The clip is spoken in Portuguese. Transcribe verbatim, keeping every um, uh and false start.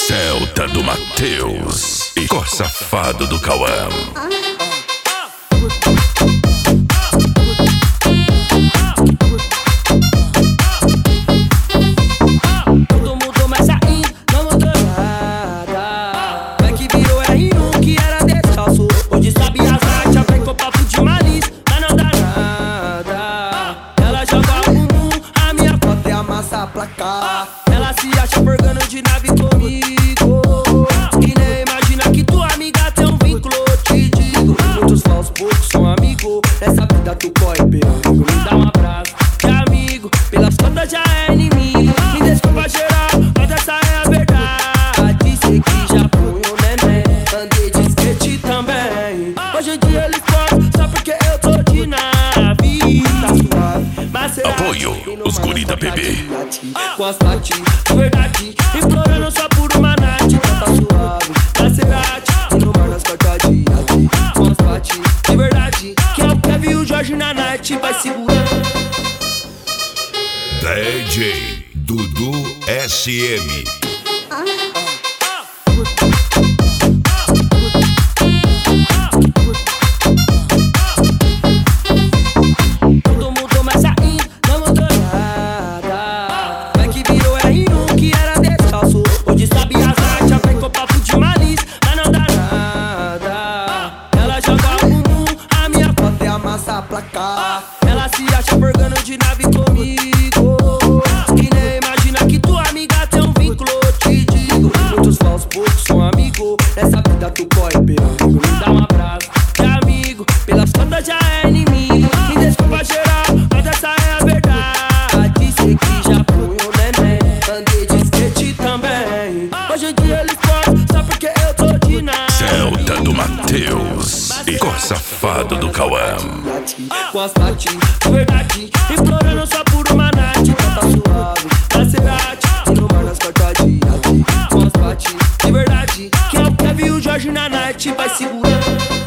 Celta do Matheus e Cor Safado do Cauã. Todo mundo mais saindo, não mudou nada. Vai que virou R um que era descalço. Hoje sabe as artes, vem com papo de malícia, mas não dá nada. Ela joga o bumbum, a minha foto é a massa placar. Ela se acha forgando de nave comigo. Que nem imagina que tua amiga tem um vínculo. Te digo, muitos falsos, poucos são amigos. Nessa vida tu corre perigo, me dá um abraço de amigo. Pelas contas já é inimigo. Me desculpa geral, mas essa é a verdade. Sei que já fui um neném, andei de skate também. Hoje em dia eles podem, só porque eu tô de nave. Tá suave, mas será Apoio, os guri da P B. Com as patis, de verdade, implorando só por uma night. Tá suave, Maserati, e no mar nas cartas de arte. Com as patis, de verdade, que é o Kevin e o Jorge na night. Vai segurando. D J Dudu S M. Todo mundo mais saindo, não mudou nada. Vai que virou R um que era descalço. Hoje sabe as artes, vem com papo de malícia, mas não dá nada. Ela joga o bumbum, a minha foto é a massa placar. Ela se acha forgando de nave comigo. Que nem imagina que tua amiga tem um vínculo. Te digo, muitos falsos, poucos são amigos. Nessa vida tu corre perigo, me dá um abraço de amigo. Pelas contas já é inimigo. Me desculpa geral, mas essa é a verdade. Sei que já fui um neném, andei de skate também. Hoje em dia eles podem, só porque eu tô de nada. Celta do Matheus e Cor Safado do Cauã. Com as patis, de verdade, implorando só por uma night. Tá suave, Maserati, e no mar nas cartas de arte. Com as patis, de verdade, que é o Kevin e o Jorge na night. Vai segurando.